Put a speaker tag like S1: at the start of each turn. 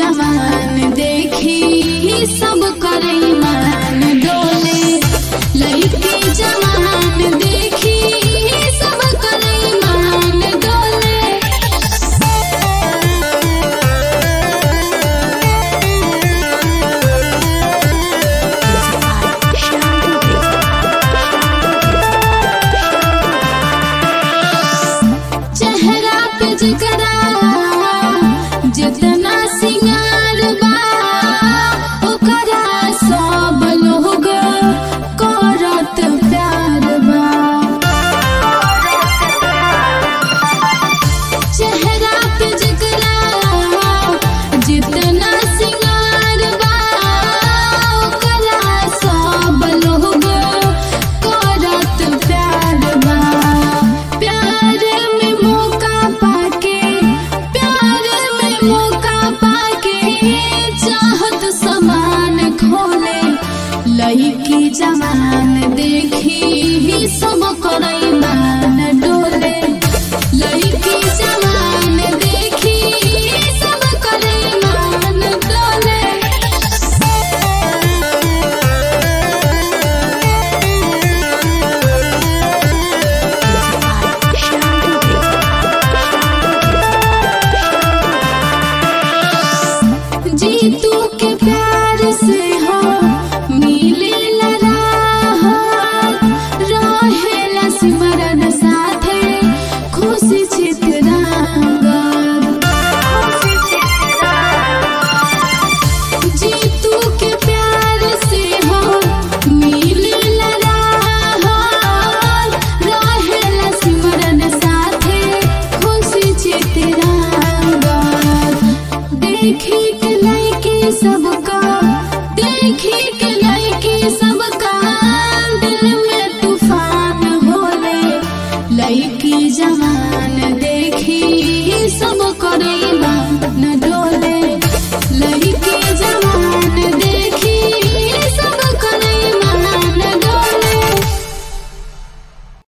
S1: जवान देखी सब करे मान डोले। लड़की जवान देखी सब करे मान डोले। चेहरा पे जकरा जितना सिंगार बा ओकरा सब लोग करत प्यार बा। चेहरा पे जकरा जितना सिंगार बा ओकरा सब लोग करत प्यार बा। प्यार में मौका पाके चाहत समान खोले। लड़की जवान देखी सब करे